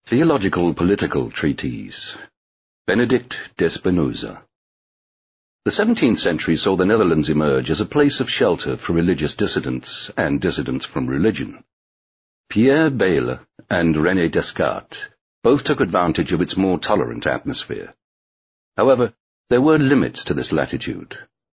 Theological Political Treatise. Benedict de Spinoza. The 17th century saw the Netherlands emerge as a place of shelter for religious dissidents and dissidents from religion. Pierre Bayle and René Descartes both took advantage of its more tolerant atmosphere. However, there were limits to this latitude.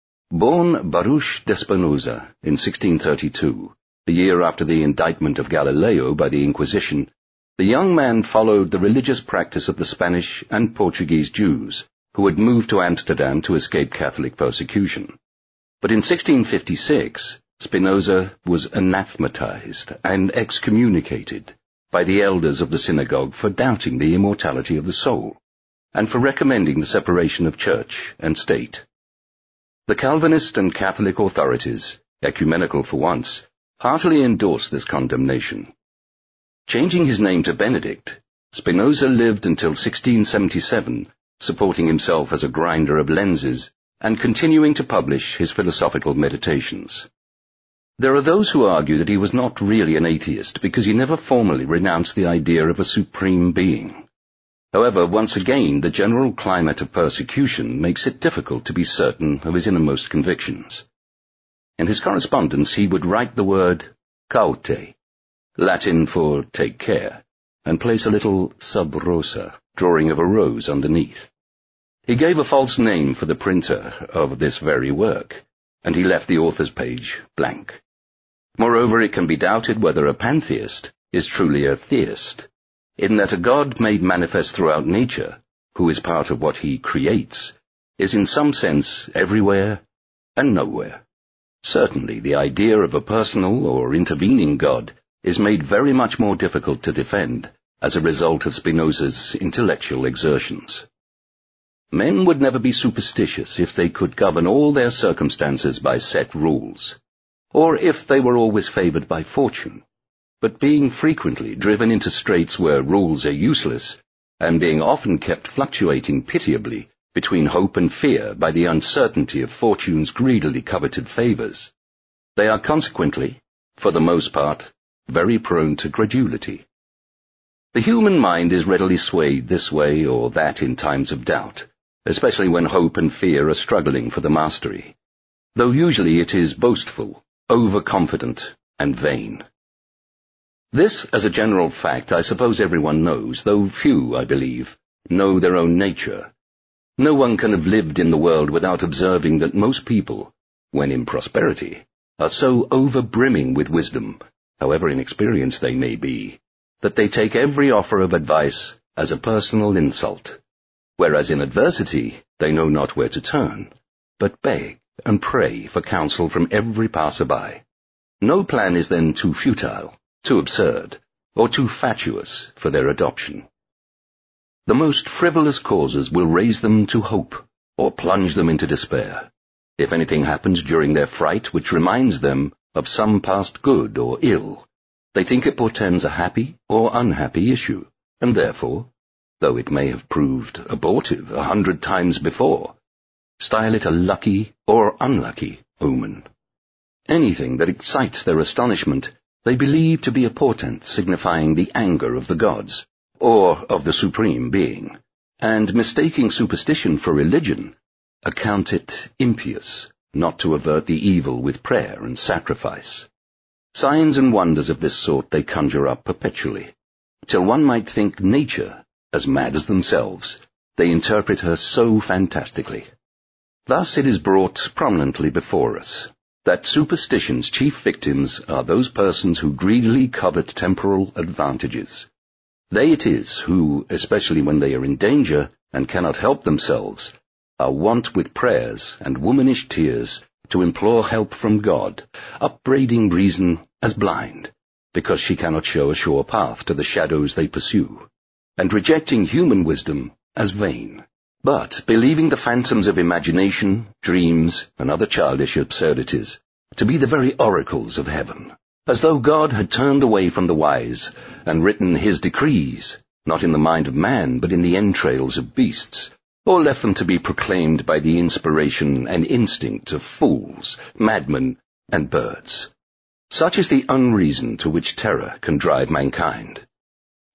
Born Baruch de Spinoza in 1632, the year after the indictment of Galileo by the Inquisition, the young man followed the religious practice of the Spanish and Portuguese Jews who had moved to Amsterdam to escape Catholic persecution. But in 1656, Spinoza was anathematized and excommunicated by the elders of the synagogue for doubting the immortality of the soul and for recommending the separation of church and state. The Calvinist and Catholic authorities, ecumenical for once, heartily endorsed this condemnation. Changing his name to Benedict, Spinoza lived until 1677, supporting himself as a grinder of lenses and continuing to publish his philosophical meditations. There are those who argue that he was not really an atheist because he never formally renounced the idea of a supreme being. However, once again, the general climate of persecution makes it difficult to be certain of his innermost convictions. In his correspondence, he would write the word caute, Latin for take care, and place a little sub rosa, drawing of a rose underneath. He gave a false name for the printer of this very work, and he left the author's page blank. Moreover, it can be doubted whether a pantheist is truly a theist, in that a God made manifest throughout nature, who is part of what he creates, is in some sense everywhere and nowhere. Certainly, the idea of a personal or intervening God is made very much more difficult to defend as a result of Spinoza's intellectual exertions. Men would never be superstitious if they could govern all their circumstances by set rules, or if they were always favored by fortune. But being frequently driven into straits where rules are useless, and being often kept fluctuating pitiably between hope and fear by the uncertainty of fortune's greedily coveted favors, they are consequently, for the most part, very prone to credulity. The human mind is readily swayed this way or that in times of doubt, especially when hope and fear are struggling for the mastery, though usually it is boastful, overconfident, and vain. This, as a general fact, I suppose everyone knows, though few, I believe, know their own nature. No one can have lived in the world without observing that most people, when in prosperity, are so over-brimming with wisdom, however inexperienced they may be, that they take every offer of advice as a personal insult, whereas in adversity they know not where to turn, but beg and pray for counsel from every passer-by. No plan is then too futile, too absurd, or too fatuous for their adoption. The most frivolous causes will raise them to hope, or plunge them into despair, if anything happens during their fright which reminds them of some past good or ill. They think it portends a happy or unhappy issue, and therefore, though it may have proved abortive 100 times before, style it a lucky or unlucky omen. Anything that excites their astonishment they believe to be a portent signifying the anger of the gods, or of the Supreme Being, and mistaking superstition for religion, account it impious not to avert the evil with prayer and sacrifice. Signs and wonders of this sort they conjure up perpetually, till one might think nature, as mad as themselves, they interpret her so fantastically. Thus it is brought prominently before us that superstition's chief victims are those persons who greedily covet temporal advantages. They it is who, especially when they are in danger and cannot help themselves, are wont with prayers and womanish tears to implore help from God, upbraiding reason as blind, because she cannot show a sure path to the shadows they pursue, and rejecting human wisdom as vain, but believing the phantoms of imagination, dreams, and other childish absurdities to be the very oracles of heaven, as though God had turned away from the wise and written his decrees, not in the mind of man, but in the entrails of beasts, or left them to be proclaimed by the inspiration and instinct of fools, madmen, and birds. Such is the unreason to which terror can drive mankind.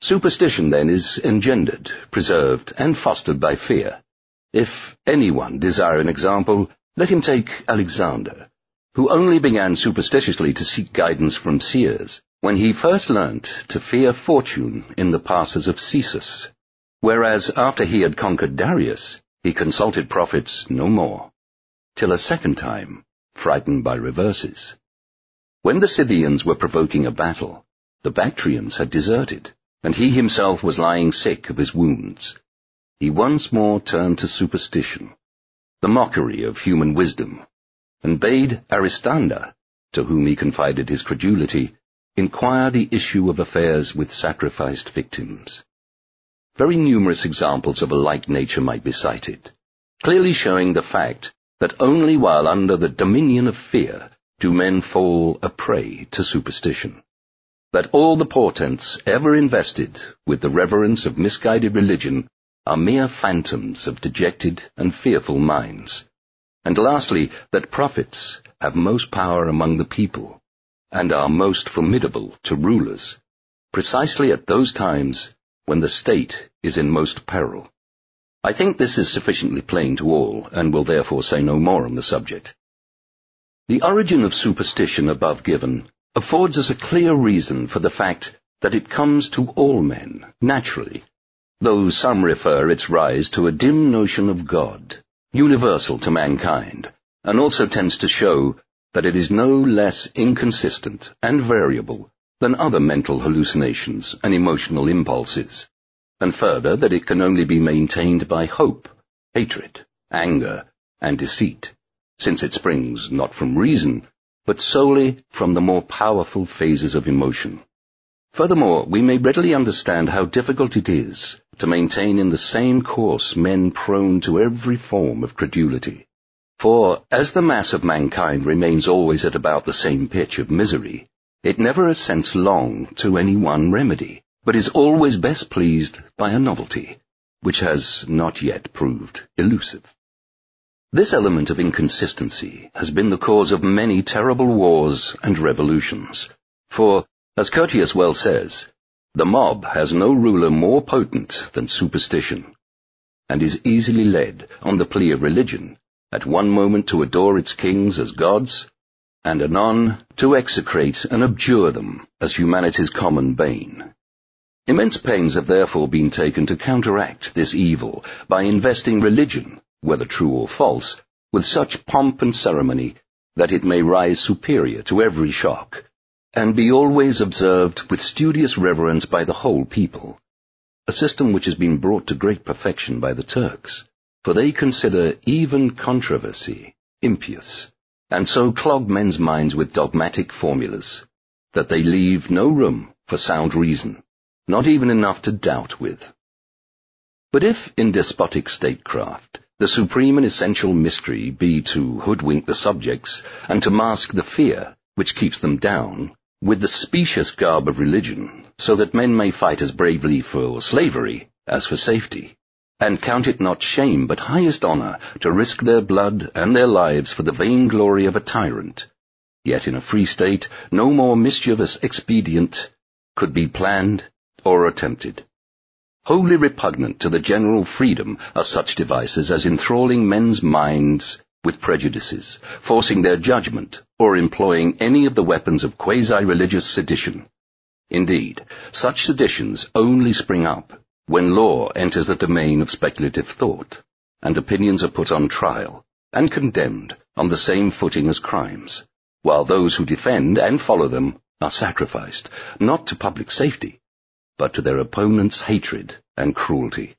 Superstition, then, is engendered, preserved, and fostered by fear. If anyone desire an example, let him take Alexander, who only began superstitiously to seek guidance from seers when he first learnt to fear fortune in the passes of Cesus, whereas after he had conquered Darius, he consulted prophets no more, till a second time, frightened by reverses. When the Scythians were provoking a battle, the Bactrians had deserted, and he himself was lying sick of his wounds. He once more turned to superstition, the mockery of human wisdom, and bade Aristander, to whom he confided his credulity, inquire the issue of affairs with sacrificed victims. Very numerous examples of a like nature might be cited, clearly showing the fact that only while under the dominion of fear do men fall a prey to superstition, that all the portents ever invested with the reverence of misguided religion are mere phantoms of dejected and fearful minds, and lastly, that prophets have most power among the people, and are most formidable to rulers, precisely at those times when the state is in most peril. I think this is sufficiently plain to all, and will therefore say no more on the subject. The origin of superstition above given affords us a clear reason for the fact that it comes to all men, naturally, though some refer its rise to a dim notion of God, universal to mankind, and also tends to show that it is no less inconsistent and variable than other mental hallucinations and emotional impulses, and further that it can only be maintained by hope, hatred, anger, and deceit, since it springs not from reason, but solely from the more powerful phases of emotion. Furthermore, we may readily understand how difficult it is to maintain in the same course men prone to every form of credulity. For, as the mass of mankind remains always at about the same pitch of misery, it never assents long to any one remedy, but is always best pleased by a novelty, which has not yet proved elusive. This element of inconsistency has been the cause of many terrible wars and revolutions, for, as Curtius well says, the mob has no ruler more potent than superstition, and is easily led, on the plea of religion, at one moment to adore its kings as gods, and anon to execrate and abjure them as humanity's common bane. Immense pains have therefore been taken to counteract this evil by investing religion, whether true or false, with such pomp and ceremony that it may rise superior to every shock, and be always observed with studious reverence by the whole people, a system which has been brought to great perfection by the Turks, for they consider even controversy impious, and so clog men's minds with dogmatic formulas, that they leave no room for sound reason, not even enough to doubt with. But if in despotic statecraft the supreme and essential mystery be to hoodwink the subjects, and to mask the fear which keeps them down with the specious garb of religion, so that men may fight as bravely for slavery as for safety, and count it not shame but highest honour to risk their blood and their lives for the vainglory of a tyrant, yet in a free state no more mischievous expedient could be planned or attempted. Wholly repugnant to the general freedom are such devices as enthralling men's minds with prejudices, forcing their judgment, or employing any of the weapons of quasi-religious sedition. Indeed, such seditions only spring up when law enters the domain of speculative thought, and opinions are put on trial and condemned on the same footing as crimes, while those who defend and follow them are sacrificed, not to public safety, but to their opponents' hatred and cruelty.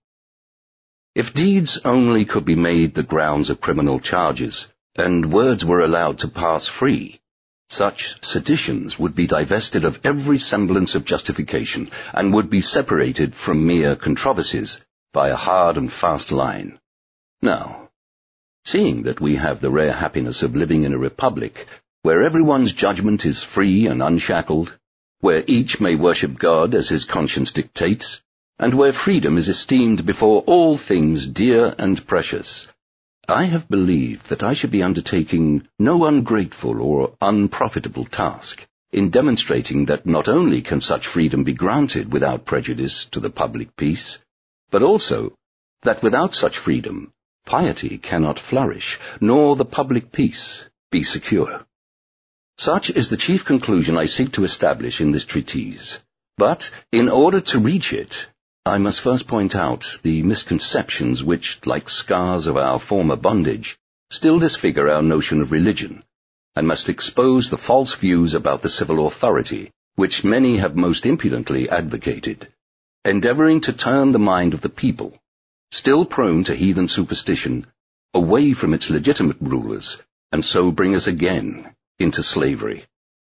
If deeds only could be made the grounds of criminal charges, and words were allowed to pass free, such seditions would be divested of every semblance of justification, and would be separated from mere controversies by a hard and fast line. Now, seeing that we have the rare happiness of living in a republic, where everyone's judgment is free and unshackled, where each may worship God as his conscience dictates, and where freedom is esteemed before all things dear and precious, I have believed that I should be undertaking no ungrateful or unprofitable task in demonstrating that not only can such freedom be granted without prejudice to the public peace, but also that without such freedom, piety cannot flourish, nor the public peace be secure. Such is the chief conclusion I seek to establish in this treatise. But in order to reach it, I must first point out the misconceptions which, like scars of our former bondage, still disfigure our notion of religion, and must expose the false views about the civil authority which many have most impudently advocated, endeavoring to turn the mind of the people, still prone to heathen superstition, away from its legitimate rulers, and so bring us again into slavery.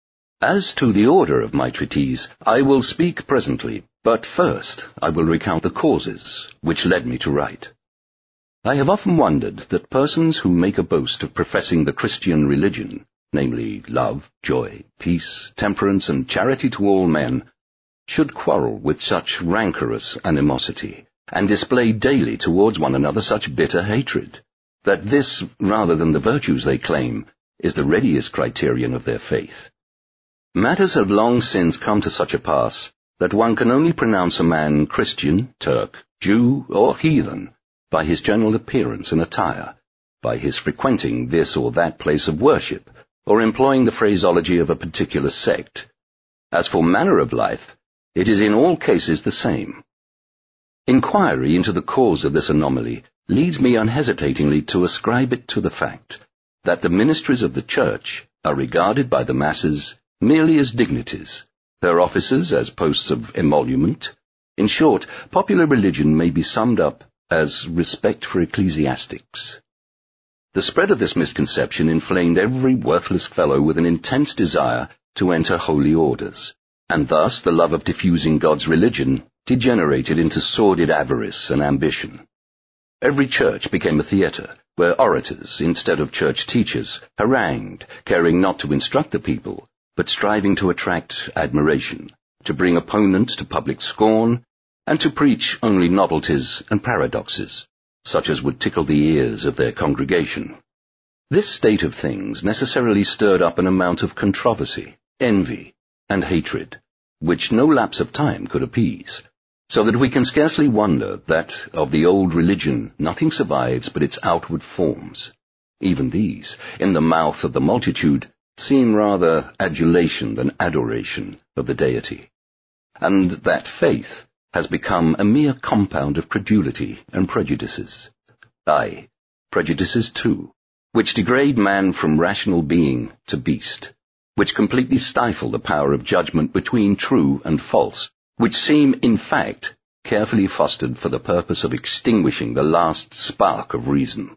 As to the order of my treatise, I will speak presently, but first I will recount the causes which led me to write. I have often wondered that persons who make a boast of professing the Christian religion, namely love, joy, peace, temperance, and charity to all men, should quarrel with such rancorous animosity, and display daily towards one another such bitter hatred, that this, rather than the virtues they claim, is the readiest criterion of their faith. Matters have long since come to such a pass that one can only pronounce a man Christian, Turk, Jew, or heathen by his general appearance and attire, by his frequenting this or that place of worship, or employing the phraseology of a particular sect. As for manner of life, it is in all cases the same. Inquiry into the cause of this anomaly leads me unhesitatingly to ascribe it to the fact that the ministries of the Church are regarded by the masses merely as dignities, their offices as posts of emolument. In short, popular religion may be summed up as respect for ecclesiastics. The spread of this misconception inflamed every worthless fellow with an intense desire to enter holy orders, and thus the love of diffusing God's religion degenerated into sordid avarice and ambition. Every church became a theatre, where orators, instead of church teachers, harangued, caring not to instruct the people, but striving to attract admiration, to bring opponents to public scorn, and to preach only novelties and paradoxes, such as would tickle the ears of their congregation. This state of things necessarily stirred up an amount of controversy, envy, and hatred, which no lapse of time could appease, so that we can scarcely wonder that of the old religion nothing survives but its outward forms. Even these, in the mouth of the multitude, seem rather adulation than adoration of the deity, and that faith has become a mere compound of credulity and prejudices. Aye, prejudices too, which degrade man from rational being to beast, which completely stifle the power of judgment between true and false, which seem, in fact, carefully fostered for the purpose of extinguishing the last spark of reason.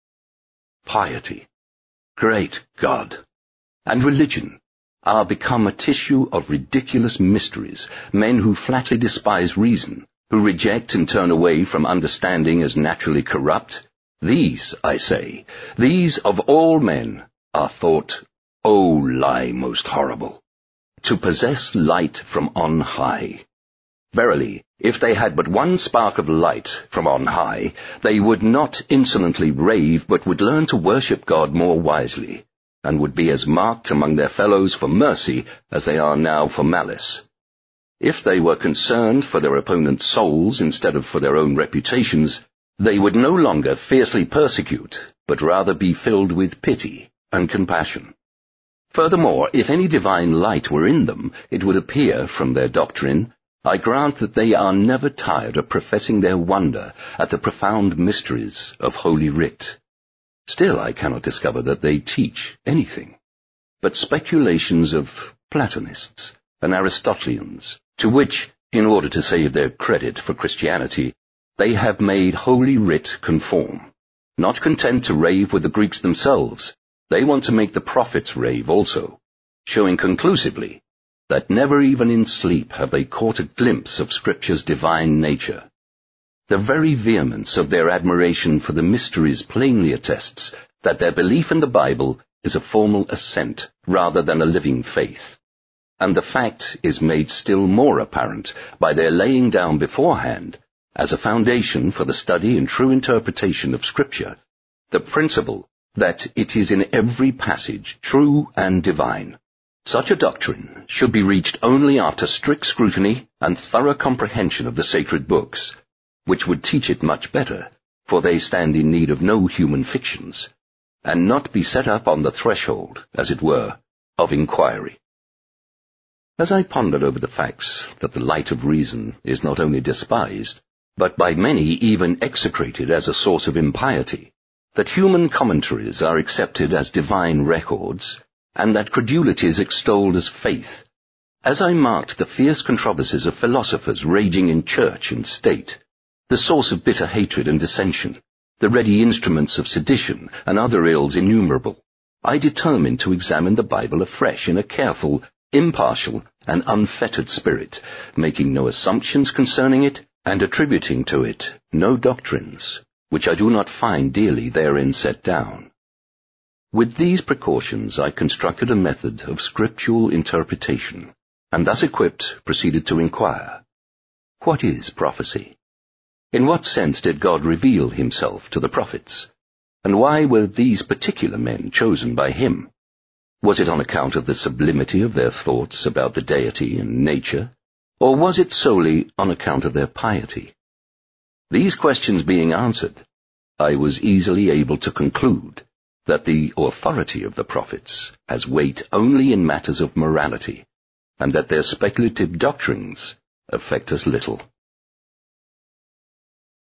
Piety, great God, and religion are become a tissue of ridiculous mysteries, men who flatly despise reason, who reject and turn away from understanding as naturally corrupt. These, I say, these of all men are thought, O lie most horrible, to possess light from on high. Verily, if they had but one spark of light from on high, they would not insolently rave, but would learn to worship God more wisely, and would be as marked among their fellows for mercy as they are now for malice. If they were concerned for their opponents' souls instead of for their own reputations, they would no longer fiercely persecute, but rather be filled with pity and compassion. Furthermore, if any divine light were in them, it would appear from their doctrine. I grant that they are never tired of professing their wonder at the profound mysteries of Holy Writ. Still I cannot discover that they teach anything but speculations of Platonists and Aristotelians, to which, in order to save their credit for Christianity, they have made Holy Writ conform. Not content to rave with the Greeks themselves, they want to make the prophets rave also, showing conclusively that never even in sleep have they caught a glimpse of Scripture's divine nature. The very vehemence of their admiration for the mysteries plainly attests that their belief in the Bible is a formal assent rather than a living faith, and the fact is made still more apparent by their laying down beforehand, as a foundation for the study and true interpretation of Scripture, the principle that it is in every passage true and divine, Such a doctrine should be reached only after strict scrutiny and thorough comprehension of the sacred books, which would teach it much better, for they stand in need of no human fictions, and not be set up on the threshold, as it were, of inquiry. As I pondered over the facts that the light of reason is not only despised, but by many even execrated as a source of impiety, that human commentaries are accepted as divine records, and that credulity is extolled as faith, as I marked the fierce controversies of philosophers raging in church and state, the source of bitter hatred and dissension, the ready instruments of sedition and other ills innumerable, I determined to examine the Bible afresh in a careful, impartial, and unfettered spirit, making no assumptions concerning it, and attributing to it no doctrines which I do not find dearly therein set down. With these precautions I constructed a method of scriptural interpretation, and thus equipped proceeded to inquire, what is prophecy? In what sense did God reveal himself to the prophets? And why were these particular men chosen by him? Was it on account of the sublimity of their thoughts about the deity and nature, or was it solely on account of their piety? These questions being answered, I was easily able to conclude that the authority of the prophets has weight only in matters of morality, and that their speculative doctrines affect us little.